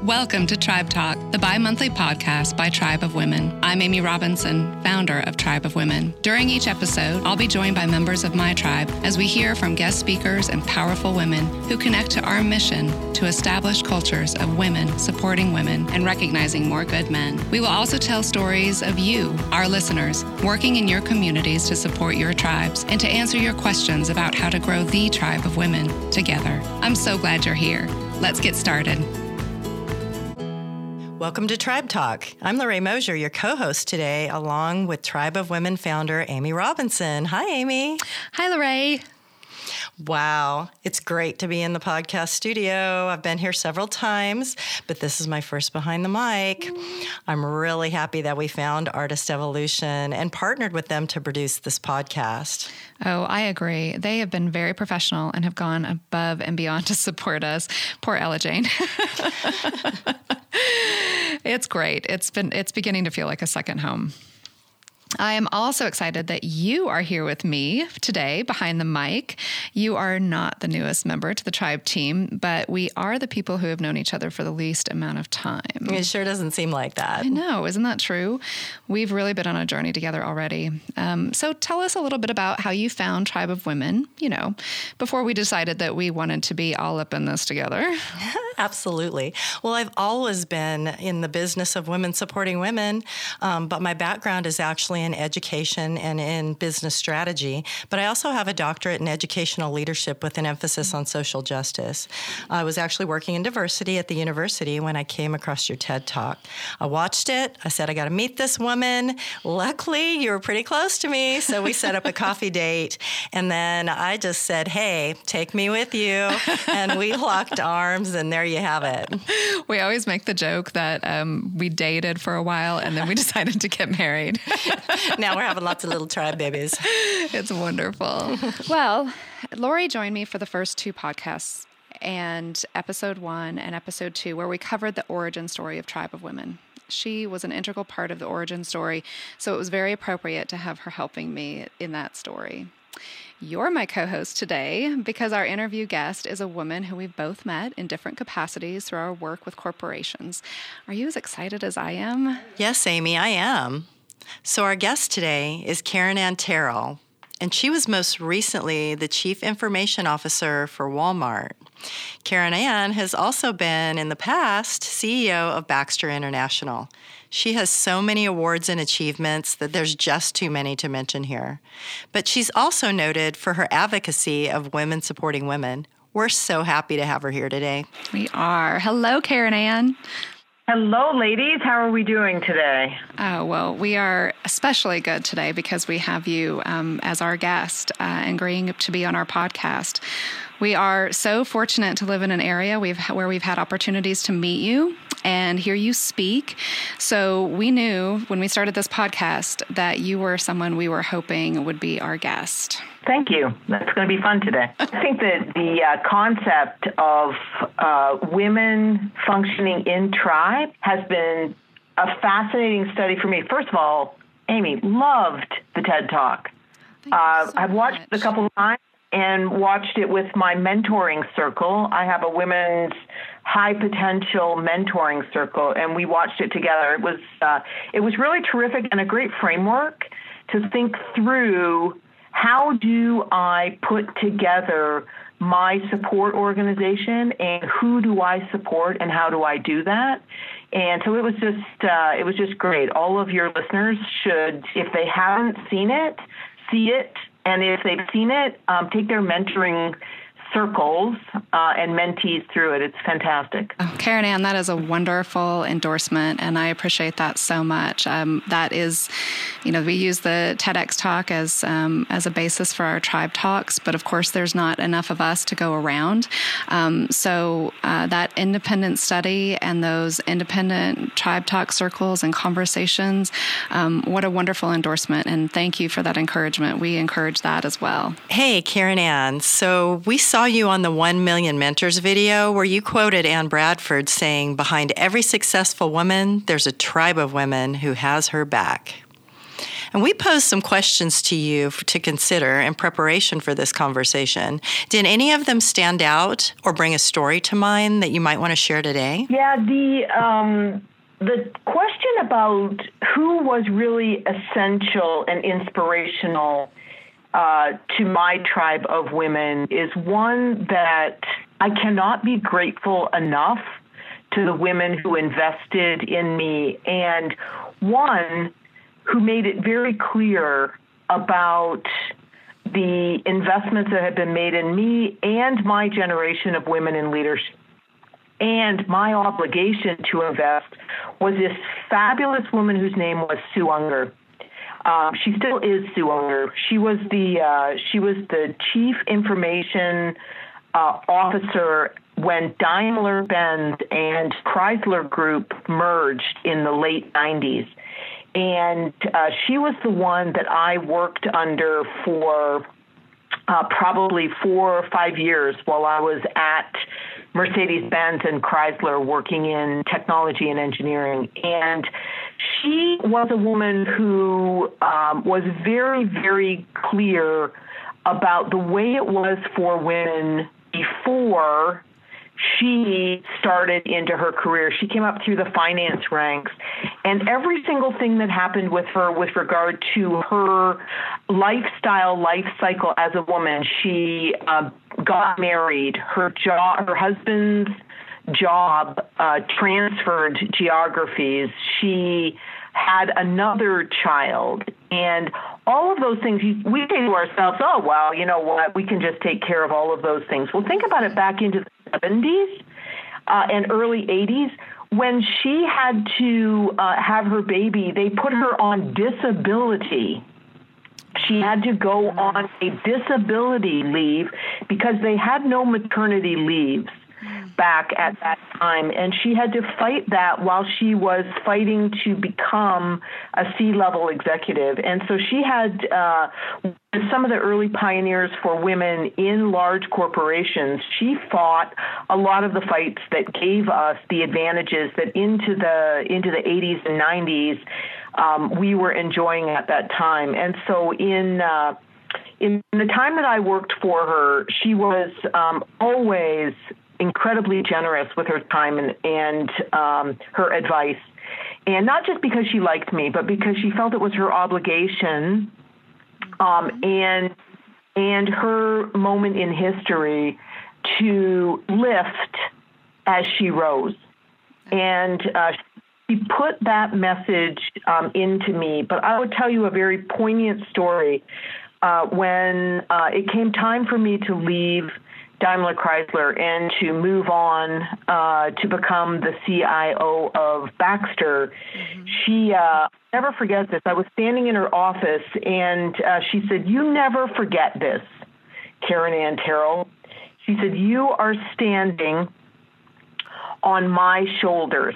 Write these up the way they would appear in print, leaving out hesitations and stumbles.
Welcome to Tribe Talk, the bi-monthly podcast by Tribe of Women. I'm Amy Robinson, founder of Tribe of Women. During each episode, I'll be joined by members of my tribe as we hear from guest speakers and powerful women who connect to our mission to establish cultures of women supporting women and recognizing more good men. We will also tell stories of you, our listeners, working in your communities to support your tribes and to answer your questions about how to grow the tribe of women together. I'm so glad you're here. Let's get started. Welcome to Tribe Talk. I'm Lorraine Mosier, your co-host today, along with Tribe of Women founder Amy Robinson. Hi, Amy. Hi, Lorraine. Wow, it's great to be in the podcast studio. I've been here several times, but this is my first behind the mic. I'm really happy that we found Artist Evolution and partnered with them to produce this podcast. Oh, I agree. They have been very professional and have gone above and beyond to support us. Poor Ella Jane. It's great. It's beginning to feel like a second home. I am also excited that you are here with me today behind the mic. You are not the newest member to the Tribe team, but we are the people who have known each other for the least amount of time. It sure doesn't seem like that. I know. Isn't that true? We've really been on a journey together already. So tell us a little bit about how you found Tribe of Women, before we decided that we wanted to be all up in this together. Absolutely. Well, I've always been in the business of women supporting women, but my background is actually in education and in business strategy. But I also have a doctorate in educational leadership with an emphasis on social justice. I was actually working in diversity at the university when I came across your TED Talk. I watched it. I said, I got to meet this woman. Luckily, you were pretty close to me, so we set up a coffee date. And then I just said, hey, take me with you. And we locked arms, and there you have it. We always make the joke that we dated for a while, and then we decided to get married. Now we're having lots of little tribe babies. It's wonderful. Well, Lori joined me for the first two podcasts, and episode 1 and episode 2, where we covered the origin story of Tribe of Women. She was an integral part of the origin story, so it was very appropriate to have her helping me in that story. You're my co-host today because our interview guest is a woman who we've both met in different capacities through our work with corporations. Are you as excited as I am? Yes, Amy, I am. So our guest today is Karen Ann Terrell, and she was most recently the Chief Information Officer for Walmart. Karen Ann has also been, in the past, CEO of Baxter International. She has so many awards and achievements that there's just too many to mention here. But she's also noted for her advocacy of women supporting women. We're so happy to have her here today. We are. Hello, Karen Ann. Hello, ladies. How are we doing today? Oh, well, we are especially good today because we have you as our guest and agreeing to be on our podcast. We are so fortunate to live in an area where we've had opportunities to meet you and hear you speak. So we knew when we started this podcast that you were someone we were hoping would be our guest. Thank you. That's going to be fun today. I think that the concept of women functioning in tribe has been a fascinating study for me. First of all, Amy, loved the TED Talk. I've watched it a couple of times and watched it with my mentoring circle. I have a women's high potential mentoring circle, and we watched it together. It was really terrific and a great framework to think through how do I put together my support organization and who do I support and how do I do that? And so it was just great. All of your listeners should, if they haven't seen it, see it. And if they've seen it, take their mentoring circles and mentees through it. It's fantastic. Oh, Karen Ann, that is a wonderful endorsement, and I appreciate that so much. That is, we use the TEDx talk as a basis for our tribe talks, but of course there's not enough of us to go around. So that independent study and those independent tribe talk circles and conversations, what a wonderful endorsement, and thank you for that encouragement. We encourage that as well. Hey, Karen Ann, so we saw you on the 1 Million Mentors video where you quoted Ann Bradford saying, behind every successful woman, there's a tribe of women who has her back. And we posed some questions to you to consider in preparation for this conversation. Did any of them stand out or bring a story to mind that you might want to share today? Yeah, the question about who was really essential and inspirational to my tribe of women is one that I cannot be grateful enough to the women who invested in me, and one who made it very clear about the investments that have been made in me and my generation of women in leadership. And my obligation to invest was this fabulous woman whose name was Sue Unger. She still is Sue Unger. She was the chief information officer when Daimler-Benz and Chrysler Group merged in the late 90s. And she was the one that I worked under for probably 4 or 5 years while I was at Mercedes-Benz and Chrysler working in technology and engineering. And she was a woman who was very, very clear about the way it was for women before she started into her career. She came up through the finance ranks, and every single thing that happened with her with regard to her lifestyle, life cycle as a woman, she got married, her husband's job transferred geographies, she had another child, and all of those things, we say to ourselves, oh, well, you know what, we can just take care of all of those things. Well, think about it back into the 70s and early 80s. When she had to have her baby, they put her on disability. She had to go on a disability leave because they had no maternity leaves back at that time, and she had to fight that while she was fighting to become a C-level executive. And so she had some of the early pioneers for women in large corporations. She fought a lot of the fights that gave us the advantages that into the 80s and 90s we were enjoying at that time. And so in the time that I worked for her, she was always incredibly generous with her time and her advice. And not just because she liked me, but because she felt it was her obligation and her moment in history to lift as she rose. And she put that message into me. But I would tell you a very poignant story. When it came time for me to leave Daimler Chrysler and to move on to become the CIO of Baxter, she never forget this. I was standing in her office, and she said, "You never forget this, Karen Ann Terrell." She said, "You are standing on my shoulders."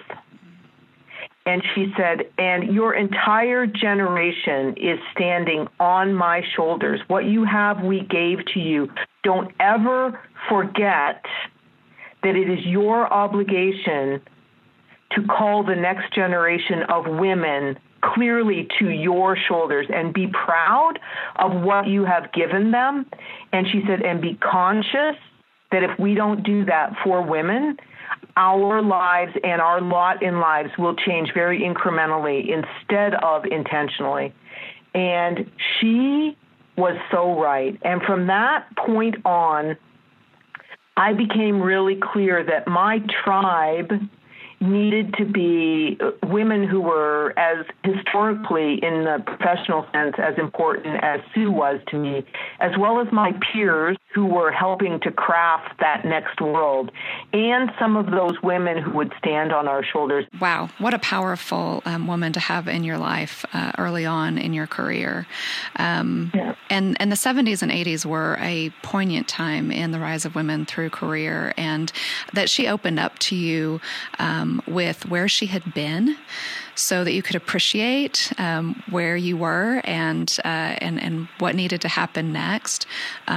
And she said, "And your entire generation is standing on my shoulders. What you have, we gave to you. Don't ever forget that it is your obligation to call the next generation of women clearly to your shoulders and be proud of what you have given them." And she said, "And be conscious that if we don't do that for women, our lives and our lot in lives will change very incrementally instead of intentionally." And she was so right. And from that point on, I became really clear that my tribe needed to be women who were, as historically in the professional sense, as important as Sue was to me, as well as my peers who were helping to craft that next world, and some of those women who would stand on our shoulders. Wow, what a powerful woman to have in your life early on in your career. Yeah. And the 70s and 80s were a poignant time in the rise of women through career, and that she opened up to you with where she had been, so that you could appreciate where you were and what needed to happen next.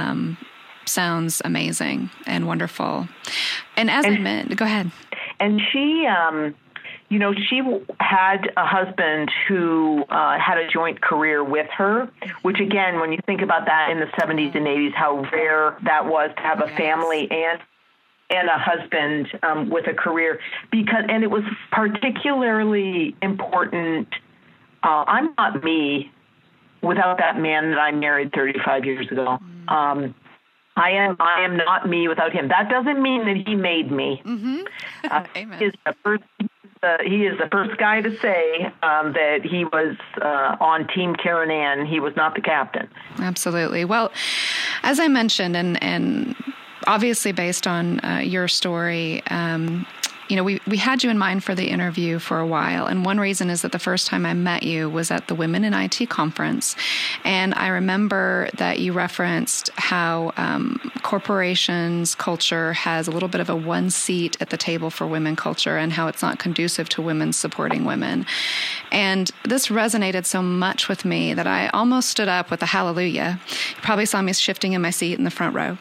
Sounds amazing and wonderful. And as I meant, go ahead. And she, she had a husband who had a joint career with her, which, again, when you think about that in the 70s and 80s, how rare that was to have a family and a husband with a career. And it was particularly important. I'm not me without that man that I married 35 years ago. I am not me without him. That doesn't mean that he made me. Amen. He is the first guy to say that he was on Team Karen Ann. He was not the captain. Absolutely. Well, as I mentioned, and obviously based on your story, we had you in mind for the interview for a while. And one reason is that the first time I met you was at the Women in IT conference. And I remember that you referenced how corporations' culture has a little bit of a one seat at the table for women culture and how it's not conducive to women supporting women. And this resonated so much with me that I almost stood up with a hallelujah. You probably saw me shifting in my seat in the front row.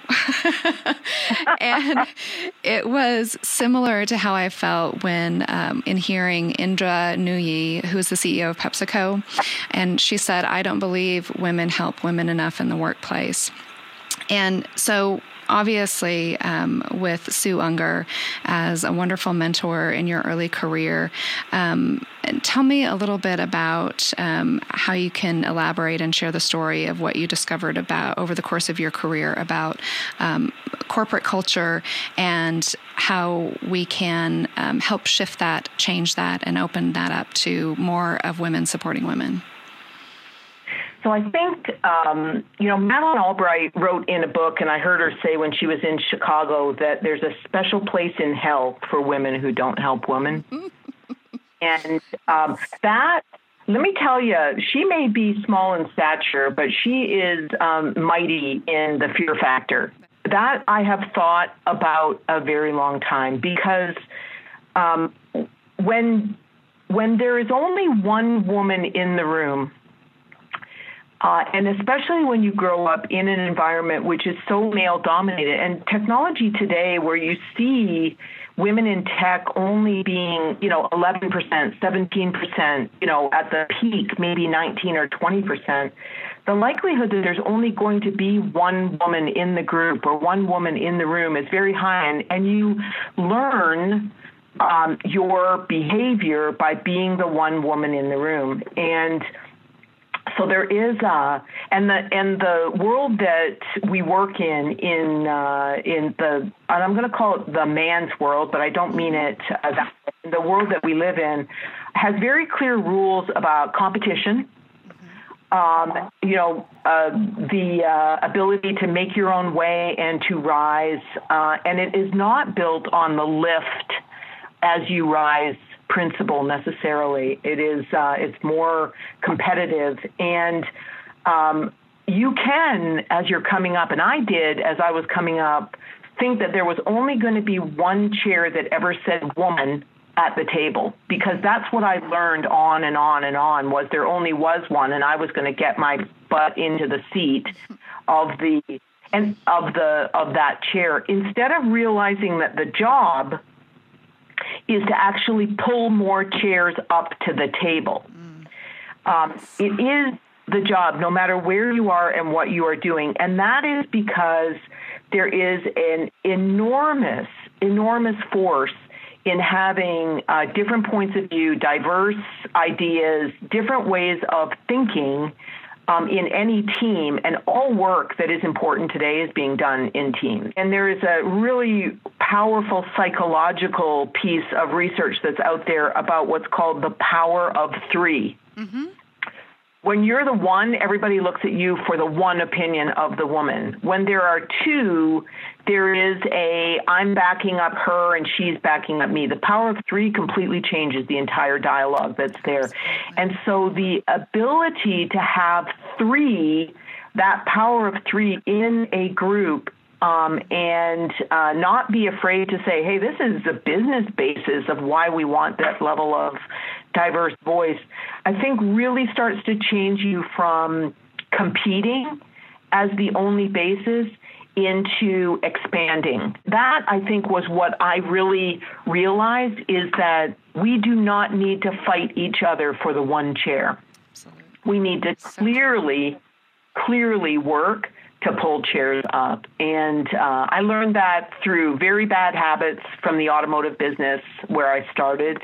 And it was similar to how I felt when in hearing Indra Nooyi, who is the CEO of PepsiCo, and she said, "I don't believe women help women enough in the workplace." And so obviously, with Sue Unger as a wonderful mentor in your early career, tell me a little bit about how you can elaborate and share the story of what you discovered about over the course of your career about corporate culture and how we can help shift that, change that, and open that up to more of women supporting women. So I think, Madeleine Albright wrote in a book, and I heard her say when she was in Chicago that there's a special place in hell for women who don't help women. And that, let me tell you, she may be small in stature, but she is mighty in the fear factor. That I have thought about a very long time because when there is only one woman in the room, and especially when you grow up in an environment which is so male-dominated, and technology today where you see women in tech only being, 11%, 17%, at the peak, maybe 19 or 20%, the likelihood that there's only going to be one woman in the group or one woman in the room is very high, and you learn your behavior by being the one woman in the room. And so there is, and the world that we work in the, and I'm going to call it the man's world, but I don't mean it that way. The world that we live in has very clear rules about competition, the ability to make your own way and to rise, and it is not built on the lift as you rise principle necessarily. It is, it's more competitive, and you can, as you're coming up, and I did as I was coming up, think that there was only going to be one chair that ever said woman at the table, because that's what I learned on and on and on, was there only was one, and I was going to get my butt into the seat of that chair, instead of realizing that the job is to actually pull more chairs up to the table. It is the job, no matter where you are and what you are doing. And that is because there is an enormous, enormous force in having different points of view, diverse ideas, different ways of thinking in any team, and all work that is important today is being done in teams. And there is a really powerful psychological piece of research that's out there about what's called the power of three. Mm-hmm. When you're the one, everybody looks at you for the one opinion of the woman. When there are two, there is I'm backing up her and she's backing up me. The power of three completely changes the entire dialogue that's there. And so the ability to have three, that power of three in a group, and not be afraid to say, hey, this is the business basis of why we want that level of diverse voice, I think really starts to change you from competing as the only basis into expanding. That, I think, was what I really realized, is that we do not need to fight each other for the one chair. Absolutely. We need to clearly work to pull chairs up. And I learned that through very bad habits from the automotive business where I started,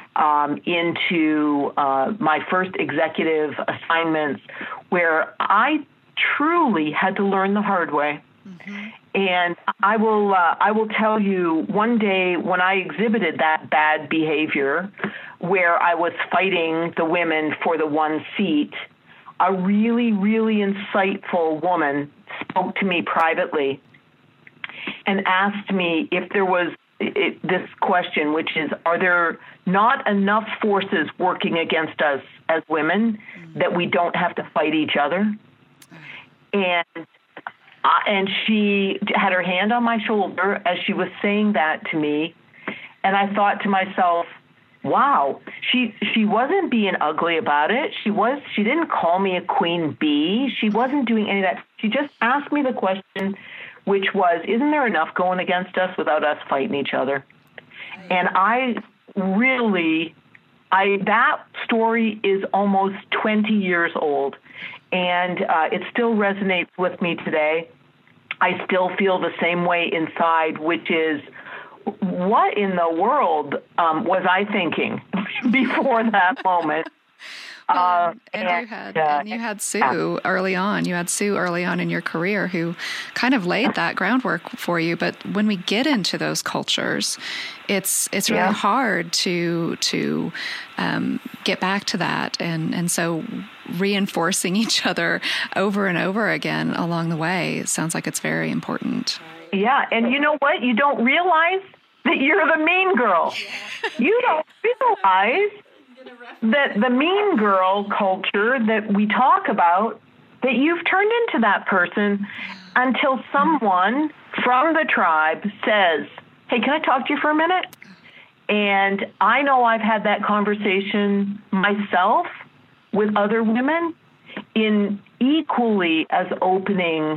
into my first executive assignments where I truly had to learn the hard way. Mm-hmm. And I will tell you, one day when I exhibited that bad behavior where I was fighting the women for the one seat, a really, really insightful woman spoke to me privately and asked me if there was this question, which is, are there not enough forces working against us as women that we don't have to fight each other? And she had her hand on my shoulder as she was saying that to me. And I thought to myself, wow, she wasn't being ugly about it. She didn't call me a queen bee. She wasn't doing any of that. She just asked me the question, which was, isn't there enough going against us without us fighting each other? And that story is almost 20 years old, and it still resonates with me today. I still feel the same way inside, which is, what in the world was I thinking before that moment? And you had Sue early on. You had Sue early on in your career who kind of laid that groundwork for you. But when we get into those cultures, it's really hard to get back to that. And so reinforcing each other over and over again along the way sounds like it's very important. Yeah, and you know what? You don't realize that you're the mean girl. You don't realize that the mean girl culture that we talk about, that you've turned into that person until someone from the tribe says, hey, can I talk to you for a minute? And I know I've had that conversation myself with other women in equally as open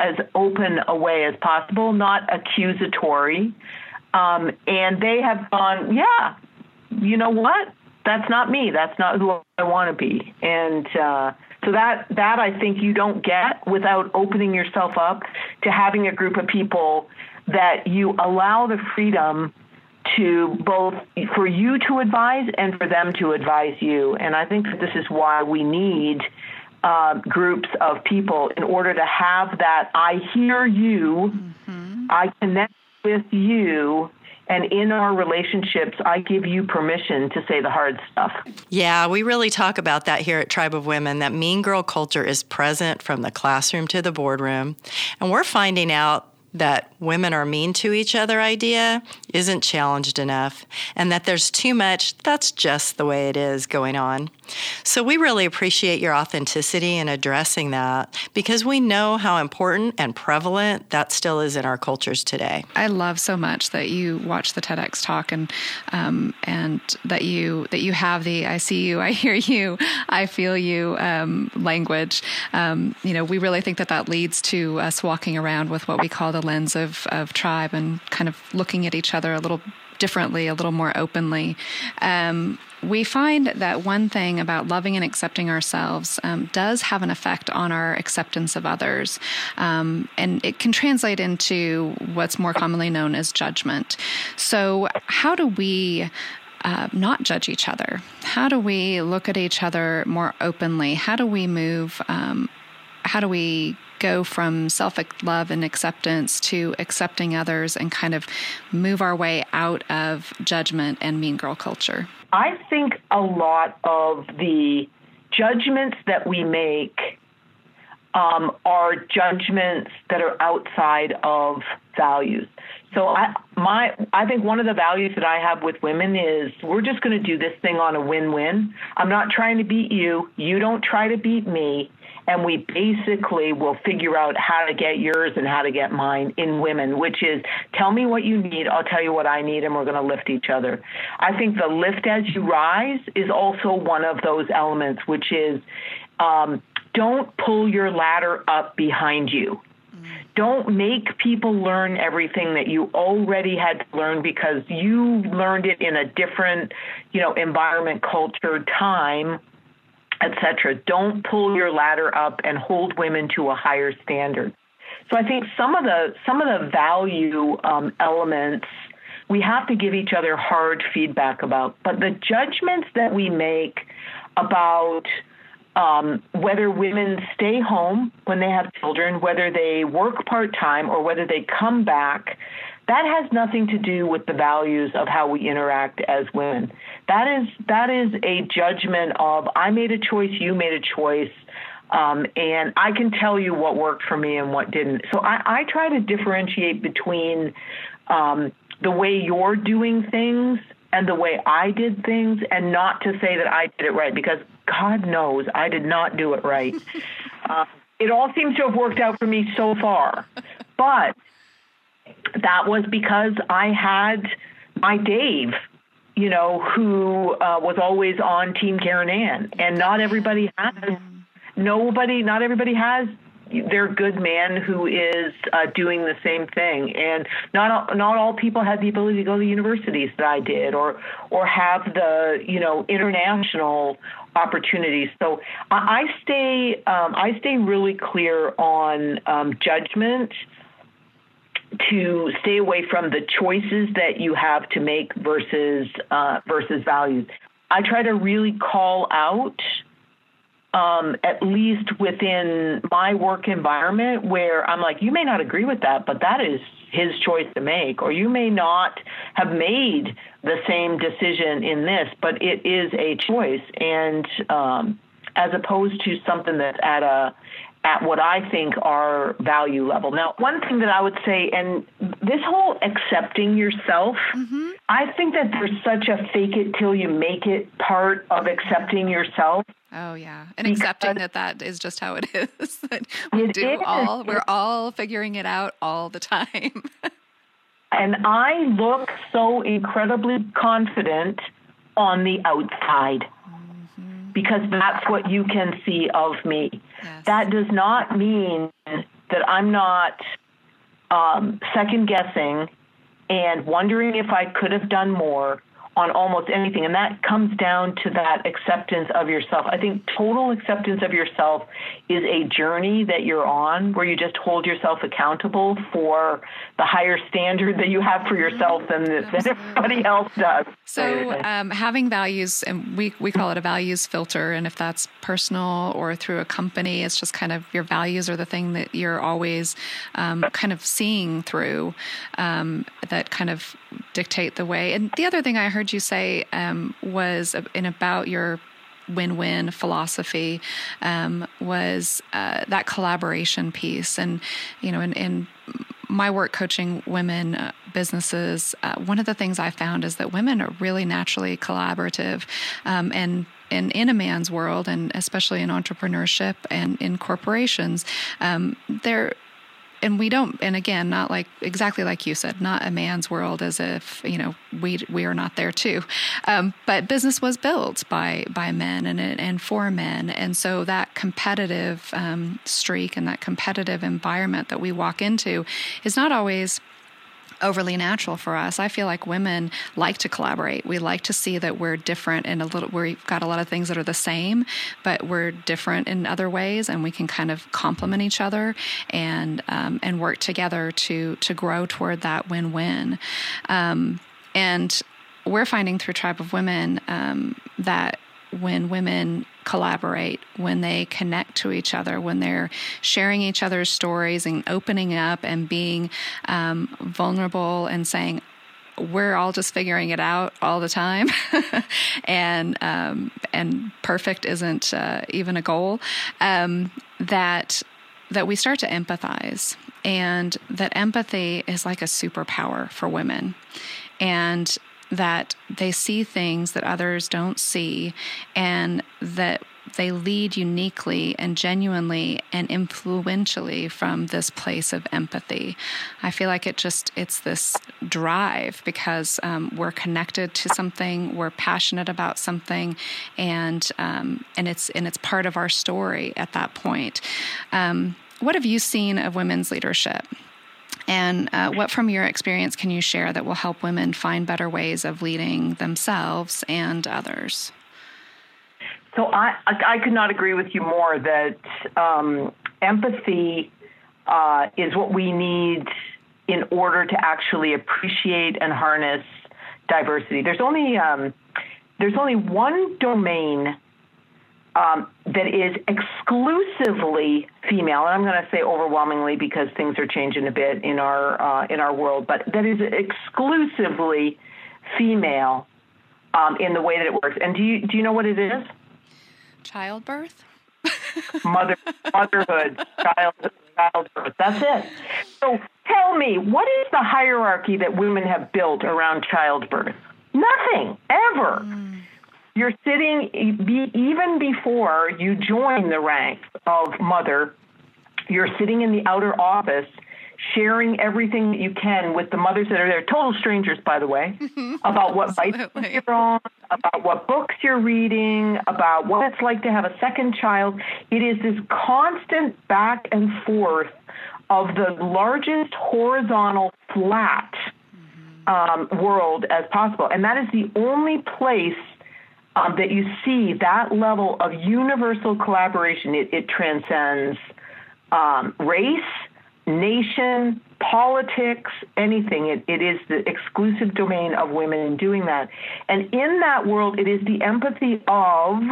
a way as possible, not accusatory. And they have gone, yeah, you know what? That's not me. That's not who I want to be. And so that I think you don't get without opening yourself up to having a group of people that you allow the freedom to both for you to advise and for them to advise you. And I think that this is why we need groups of people in order to have that I hear you, I connect with you, and in our relationships, I give you permission to say the hard stuff. Yeah, we really talk about that here at Tribe of Women, that mean girl culture is present from the classroom to the boardroom. And we're finding out that women are mean to each other idea isn't challenged enough, and that there's too much, that's just the way it is going on. So we really appreciate your authenticity in addressing that, because we know how important and prevalent that still is in our cultures today. I love so much that you watch the TEDx talk and that you have the I see you, I hear you, I feel you language. We really think that leads to us walking around with what we call the lens of tribe and kind of looking at each other a little differently, a little more openly. We find that one thing about loving and accepting ourselves does have an effect on our acceptance of others. And it can translate into what's more commonly known as judgment. So how do we not judge each other? How do we look at each other more openly? How do we move? How do we go from self-love and acceptance to accepting others and kind of move our way out of judgment and mean girl culture? I think a lot of the judgments that we make are judgments that are outside of values. So I think one of the values that I have with women is we're just going to do this thing on a win-win. I'm not trying to beat you. You don't try to beat me. And we basically will figure out how to get yours and how to get mine in women, which is tell me what you need, I'll tell you what I need, and we're going to lift each other. I think the lift as you rise is also one of those elements, which is don't pull your ladder up behind you. Don't make people learn everything that you already had to learn because you learned it in a different, environment, culture, time, etc. Don't pull your ladder up and hold women to a higher standard. So I think some of the value elements we have to give each other hard feedback about, but the judgments that we make about whether women stay home when they have children, whether they work part-time, or whether they come back, that has nothing to do with the values of how we interact as women. That is a judgment of, I made a choice, you made a choice, and I can tell you what worked for me and what didn't. So I try to differentiate between the way you're doing things and the way I did things, and not to say that I did it right, because God knows I did not do it right. It all seems to have worked out for me so far, but that was because I had my Dave, who was always on Team Karen Ann, and not everybody has their good man who is doing the same thing. And not all people had the ability to go to the universities that I did, or have the, international opportunities. So I stay really clear on judgment, to stay away from the choices that you have to make versus values. I try to really call out, at least within my work environment, where I'm like, you may not agree with that, but that is his choice to make, or you may not have made the same decision in this, but it is a choice. And as opposed to something that's at what I think are value level. Now, one thing that I would say, and this whole accepting yourself, I think that there's such a fake it till you make it part of accepting yourself. Oh, yeah. And accepting that is just how it is. We're all figuring it out all the time. And I look so incredibly confident on the outside, because that's what you can see of me. Yes. That does not mean that I'm not second guessing and wondering if I could have done more on almost anything. And that comes down to that acceptance of yourself. I think total acceptance of yourself is a journey that you're on, where you just hold yourself accountable for the higher standard that you have for yourself than everybody else does. So having values, and we call it a values filter, and if that's personal or through a company, it's just kind of your values are the thing that you're always kind of seeing through, that kind of dictate the way. And the other thing I heard you say was about your win-win philosophy, was that collaboration piece. And, in my work coaching women businesses, one of the things I found is that women are really naturally collaborative, and in a man's world, and especially in entrepreneurship and in corporations, and we don't, and again, not like exactly like you said, not a man's world, as if we are not there too. But business was built by men and for men, and so that competitive streak and that competitive environment that we walk into is not always overly natural for us. I feel like women like to collaborate. We like to see that we're different and we've got a lot of things that are the same, but we're different in other ways, and we can kind of complement each other and work together to grow toward that win-win. And we're finding through Tribe of Women that when women collaborate, when they connect to each other, when they're sharing each other's stories and opening up and being vulnerable and saying, we're all just figuring it out all the time, and perfect isn't even a goal, that we start to empathize, and that empathy is like a superpower for women, and that they see things that others don't see, and that they lead uniquely and genuinely and influentially from this place of empathy. I feel like it's this drive because we're connected to something, we're passionate about something, and it's part of our story at that point. what have you seen of women's leadership? And what from your experience can you share that will help women find better ways of leading themselves and others? So I could not agree with you more that empathy is what we need in order to actually appreciate and harness diversity. There's only one domain that is exclusively female, and I'm going to say overwhelmingly because things are changing a bit in our world, but that is exclusively female in the way that it works. And do you know what it is? Childbirth? Motherhood, childbirth. That's it. So tell me, what is the hierarchy that women have built around childbirth? Nothing, ever. You're sitting, even before you join the ranks of mother, you're sitting in the outer office sharing everything that you can with the mothers that are there, total strangers, by the way, about what bicycles you're on, about what books you're reading, about what it's like to have a second child. It is this constant back and forth of the largest horizontal flat world as possible. And that is the only place that you see that level of universal collaboration. It transcends race, nation, politics, anything. It is the exclusive domain of women in doing that. And in that world, it is the empathy of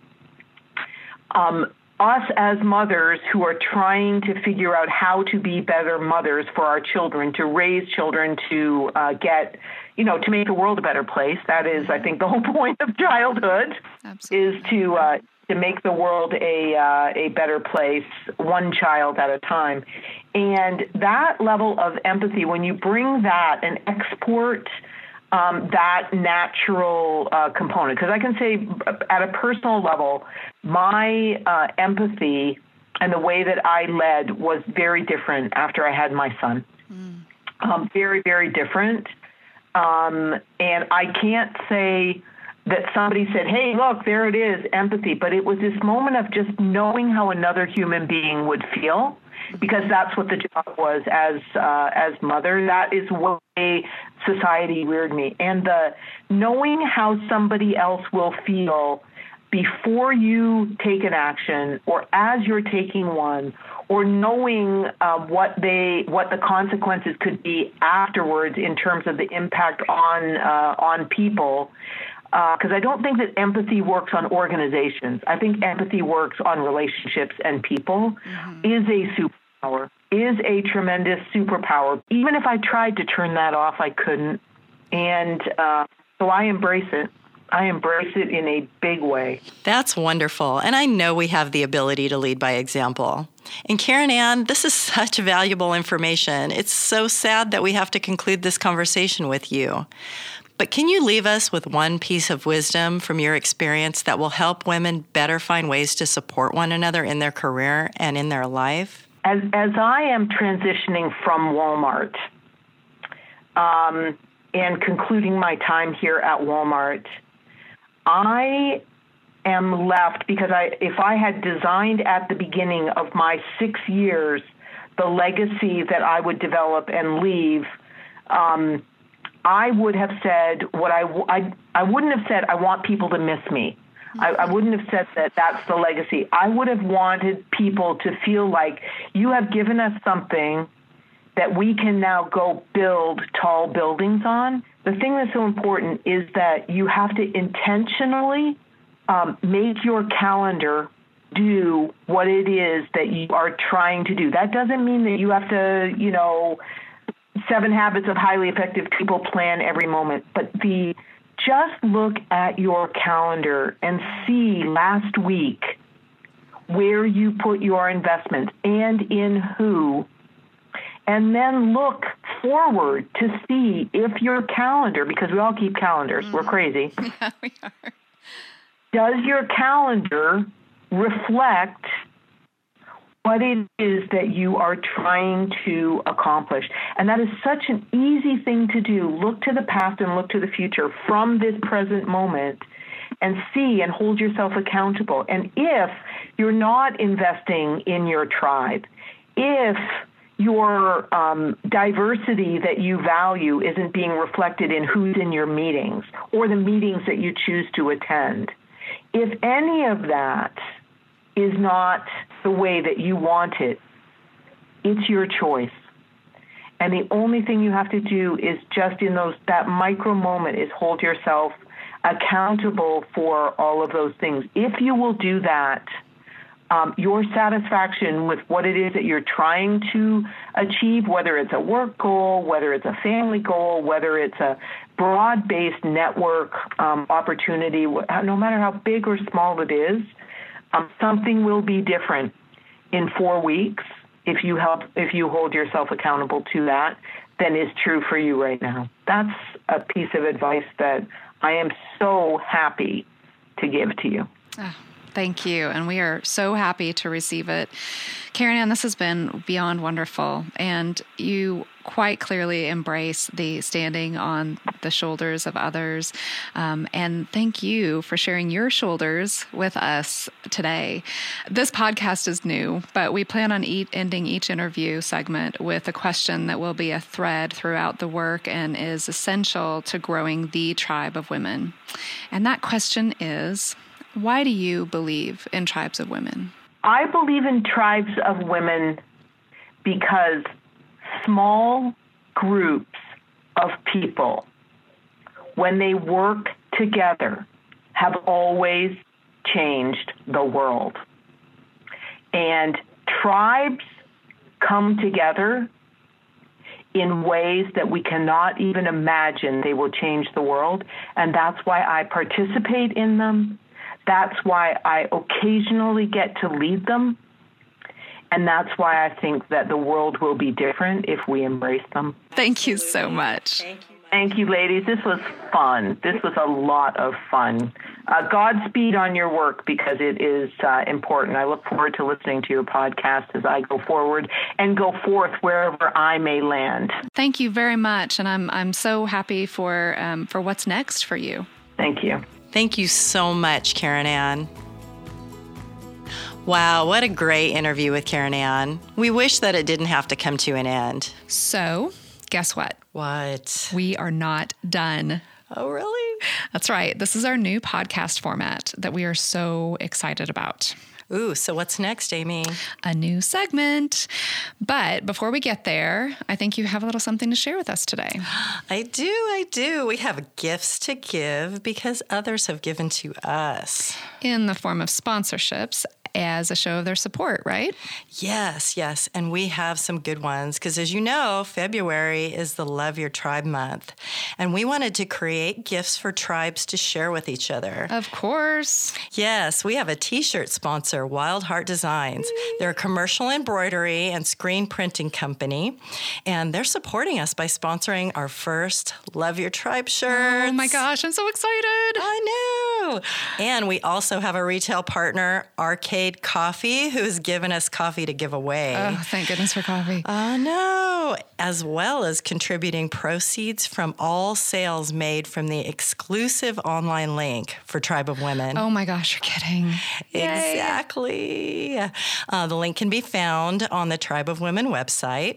us as mothers who are trying to figure out how to be better mothers for our children, to raise children, to to make the world a better place. That is, I think, the whole point of childhood. Absolutely. Is to make the world a better place, one child at a time. And that level of empathy, when you bring that and export that natural component, because I can say at a personal level, my empathy and the way that I led was very different after I had my son. Very, very different. And I can't say that somebody said, hey, look, there it is, empathy. But it was this moment of just knowing how another human being would feel, because that's what the job was as mother. That is what society reared me. And the knowing how somebody else will feel before you take an action or as you're taking one, or knowing what the consequences could be afterwards in terms of the impact on people. Because I don't think that empathy works on organizations. I think empathy works on relationships and people. Is a superpower, is a tremendous superpower. Even if I tried to turn that off, I couldn't. And so I embrace it. I embrace it in a big way. That's wonderful. And I know we have the ability to lead by example. And Karen Ann, this is such valuable information. It's so sad that we have to conclude this conversation with you. But can you leave us with one piece of wisdom from your experience that will help women better find ways to support one another in their career and in their life? As I am transitioning from Walmart and concluding my time here at Walmart, I am left, because if I had designed at the beginning of my 6 years the legacy that I would develop and leave, I would have said what I wouldn't have said, I want people to miss me. I wouldn't have said that that's the legacy. I would have wanted people to feel like you have given us something that we can now go build tall buildings on. The thing that's so important is that you have to intentionally make your calendar do what it is that you are trying to do. That doesn't mean that you have to, 7 Habits of Highly Effective People plan every moment, but just look at your calendar and see last week where you put your investment and in who, and then look forward to see if your calendar, because we all keep calendars, we're crazy. Yeah, we are. Does your calendar reflect what it is that you are trying to accomplish? And that is such an easy thing to do. Look to the past and look to the future from this present moment and see and hold yourself accountable. And if you're not investing in your tribe, if your diversity that you value isn't being reflected in who's in your meetings or the meetings that you choose to attend. If any of that is not the way that you want it, it's your choice. And the only thing you have to do is just in that micro moment is hold yourself accountable for all of those things. If you will do that, your satisfaction with what it is that you're trying to achieve, whether it's a work goal, whether it's a family goal, whether it's a broad-based network opportunity, no matter how big or small it is, something will be different in 4 weeks if you hold yourself accountable to that than is true for you right now. That's a piece of advice that I am so happy to give to you. Oh, thank you. And we are so happy to receive it. Karen Ann, this has been beyond wonderful. And you quite clearly embrace the standing on the shoulders of others. And thank you for sharing your shoulders with us today. This podcast is new, but we plan on ending each interview segment with a question that will be a thread throughout the work and is essential to growing the tribe of women. And that question is, why do you believe in tribes of women? I believe in tribes of women because small groups of people, when they work together, have always changed the world. And tribes come together in ways that we cannot even imagine they will change the world. And that's why I participate in them. That's why I occasionally get to lead them. And that's why I think that the world will be different if we embrace them. Thank you so much. Thank you, ladies. This was fun. This was a lot of fun. Godspeed on your work because it is important. I look forward to listening to your podcast as I go forward and go forth wherever I may land. Thank you very much. And I'm so happy for what's next for you. Thank you. Thank you so much, Karen Ann. Wow, what a great interview with Karen Ann. We wish that it didn't have to come to an end. So, guess what? What? We are not done. Oh, really? That's right. This is our new podcast format that we are so excited about. Ooh, so what's next, Amy? A new segment. But before we get there, I think you have a little something to share with us today. I do. We have gifts to give because others have given to us. In the form of sponsorships as a show of their support, right? Yes. And we have some good ones because, as you know, February is the Love Your Tribe month. And we wanted to create gifts for tribes to share with each other. Of course. Yes, we have a T-shirt sponsor, Wild Heart Designs. They're a commercial embroidery and screen printing company. And they're supporting us by sponsoring our first Love Your Tribe shirts. Oh my gosh, I'm so excited. I know. And we also have a retail partner, Arcade Coffee, who's given us coffee to give away. Oh, thank goodness for coffee. Oh, no. As well as contributing proceeds from all sales made from the exclusive online link for Tribe of Women. Oh my gosh, you're kidding. Yay. Exactly. The link can be found on the Tribe of Women website.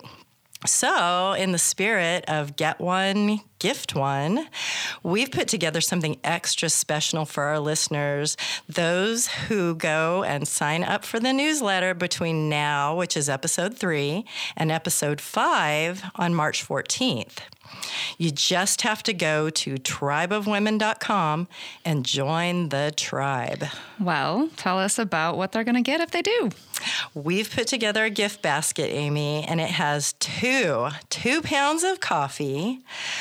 So, in the spirit of get one, gift one, we've put together something extra special for our listeners, those who go and sign up for the newsletter between now, which is episode 3, and episode 5 on March 14th. You just have to go to tribeofwomen.com and join the tribe. Well, tell us about what they're going to get if they do. We've put together a gift basket, Amy, and it has 2 pounds of coffee,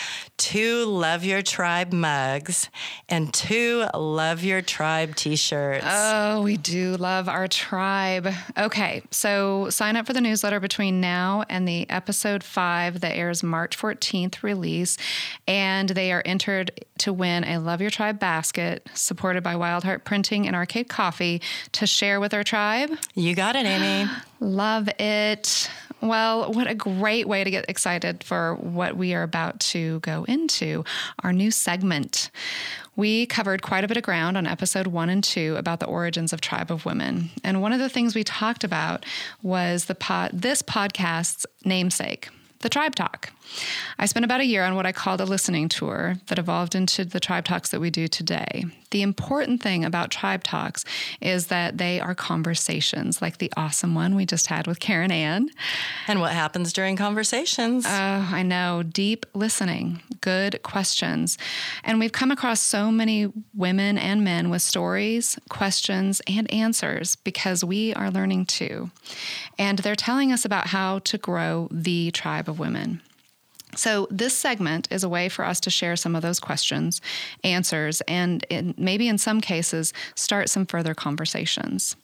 2 Love Your Tribe mugs, and 2 Love Your Tribe t-shirts. Oh, we do love our tribe. Okay, so sign up for the newsletter between now and the episode 5 that airs March 14th release, and they are entered to win a Love Your Tribe basket supported by Wild Heart Printing and Arcade Coffee to share with our tribe. You got it, Amy. Love it. Well, what a great way to get excited for what we are about to go into, our new segment. We covered quite a bit of ground on episode 1 and 2 about the origins of Tribe of Women. And one of the things we talked about was this podcast's namesake, the Tribe Talk. I spent about a year on what I called a listening tour that evolved into the Tribe Talks that we do today. The important thing about Tribe Talks is that they are conversations, like the awesome one we just had with Karen Ann. And what happens during conversations? I know, deep listening, good questions. And we've come across so many women and men with stories, questions, and answers because we are learning too. And they're telling us about how to grow the tribe of women. So this segment is a way for us to share some of those questions, answers, and maybe in some cases, start some further conversations.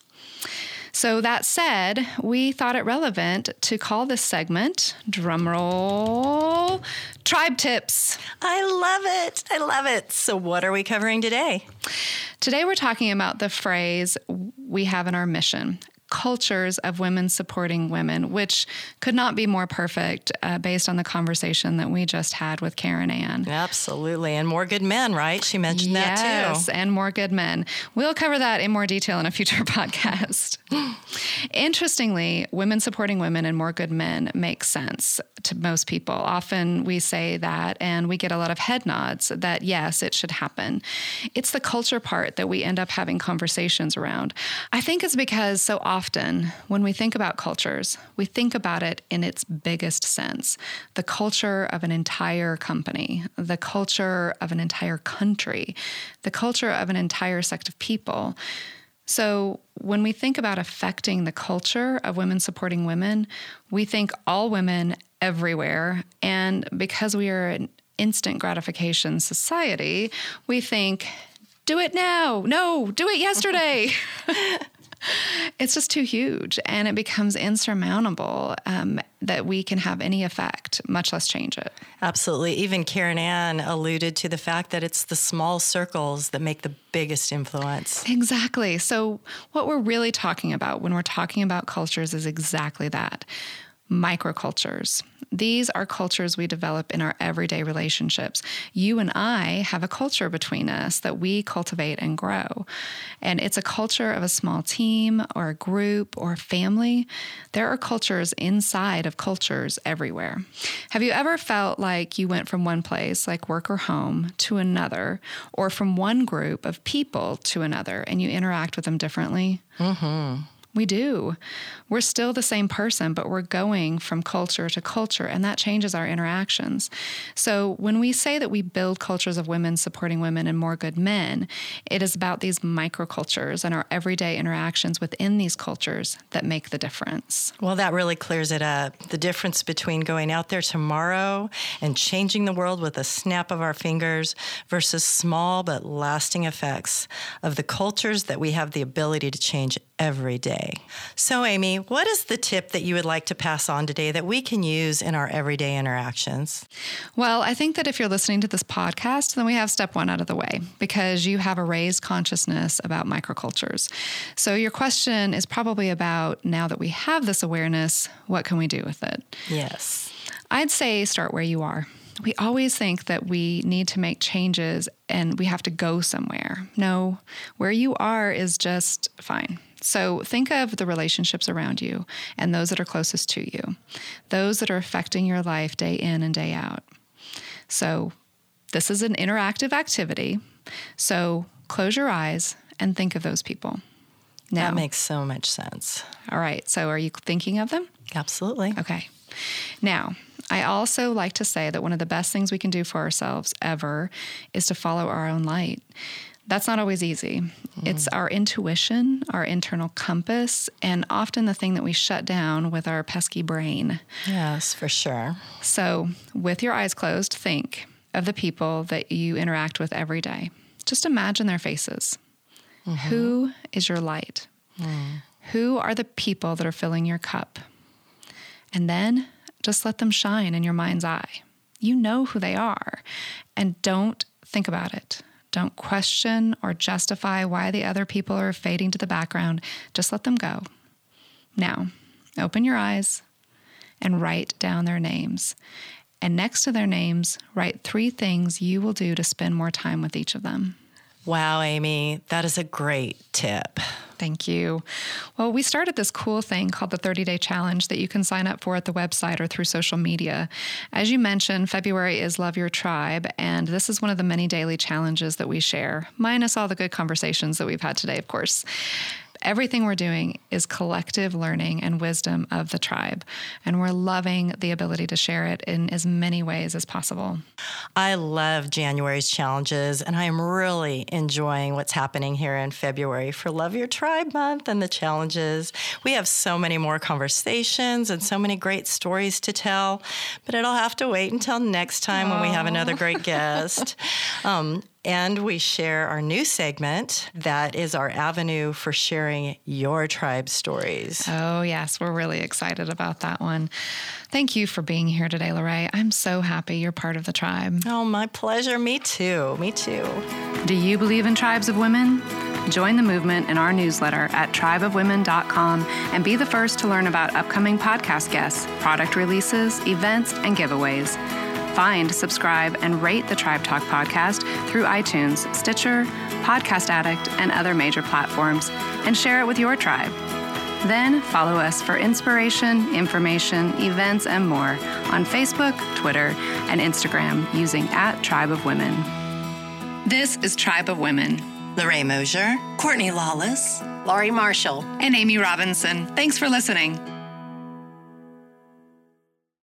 So that said, we thought it relevant to call this segment, drumroll, Tribe Tips. I love it. I love it. So what are we covering today? Today we're talking about the phrase we have in our mission, cultures of women supporting women, which could not be more perfect based on the conversation that we just had with Karen Ann. Absolutely. And more good men, right? She mentioned that too. Yes, and more good men. We'll cover that in more detail in a future podcast. Interestingly, women supporting women and more good men makes sense to most people. Often we say that and we get a lot of head nods that yes, it should happen. It's the culture part that we end up having conversations around. I think it's because so often when we think about cultures, we think about it in its biggest sense. The culture of an entire company, the culture of an entire country, the culture of an entire sect of people. So when we think about affecting the culture of women supporting women, we think all women everywhere. And because we are an instant gratification society, we think, do it now. No, do it yesterday. It's just too huge, and it becomes insurmountable that we can have any effect, much less change it. Absolutely. Even Karen Ann alluded to the fact that it's the small circles that make the biggest influence. Exactly. So what we're really talking about when we're talking about cultures is exactly that. Microcultures. These are cultures we develop in our everyday relationships. You and I have a culture between us that we cultivate and grow. And it's a culture of a small team or a group or a family. There are cultures inside of cultures everywhere. Have you ever felt like you went from one place, like work or home, to another, or from one group of people to another, and you interact with them differently? Mm-hmm. We do. We're still the same person, but we're going from culture to culture, and that changes our interactions. So when we say that we build cultures of women supporting women and more good men, it is about these microcultures and our everyday interactions within these cultures that make the difference. Well, that really clears it up. The difference between going out there tomorrow and changing the world with a snap of our fingers versus small but lasting effects of the cultures that we have the ability to change every day. So, Amy, what is the tip that you would like to pass on today that we can use in our everyday interactions? Well, I think that if you're listening to this podcast, then we have step 1 out of the way because you have a raised consciousness about microcultures. So your question is probably about, now that we have this awareness, what can we do with it? Yes. I'd say start where you are. We always think that we need to make changes and we have to go somewhere. No, where you are is just fine. So think of the relationships around you and those that are closest to you, those that are affecting your life day in and day out. So this is an interactive activity. So close your eyes and think of those people. Now, that makes so much sense. All right. So are you thinking of them? Absolutely. Okay. Now, I also like to say that one of the best things we can do for ourselves ever is to follow our own light. That's not always easy. It's our intuition, our internal compass, and often the thing that we shut down with our pesky brain. Yes, for sure. So with your eyes closed, think of the people that you interact with every day. Just imagine their faces. Mm-hmm. Who is your light? Who are the people that are filling your cup? And then just let them shine in your mind's eye. You know who they are, and don't think about it. Don't question or justify why the other people are fading to the background. Just let them go. Now, open your eyes and write down their names. And next to their names, write 3 things you will do to spend more time with each of them. Wow, Amy, that is a great tip. Thank you. Well, we started this cool thing called the 30-Day Challenge that you can sign up for at the website or through social media. As you mentioned, February is Love Your Tribe, and this is one of the many daily challenges that we share, minus all the good conversations that we've had today, of course. Everything we're doing is collective learning and wisdom of the tribe, and we're loving the ability to share it in as many ways as possible. I love January's challenges, and I am really enjoying what's happening here in February for Love Your Tribe Month and the challenges. We have so many more conversations and so many great stories to tell, but it'll have to wait until next time when we have another great guest. And we share our new segment that is our avenue for sharing your tribe stories. Oh, yes. We're really excited about that one. Thank you for being here today, Lorraine. I'm so happy you're part of the tribe. Oh, my pleasure. Me too. Me too. Do you believe in tribes of women? Join the movement in our newsletter at tribeofwomen.com and be the first to learn about upcoming podcast guests, product releases, events, and giveaways. Find, subscribe, and rate the Tribe Talk podcast through iTunes, Stitcher, Podcast Addict, and other major platforms, and share it with your tribe. Then follow us for inspiration, information, events, and more on Facebook, Twitter, and Instagram using @TribeOfWomen. This is Tribe of Women. Lorraine Mosier, Courtney Lawless, Laurie Marshall, And Amy Robinson. Thanks for listening.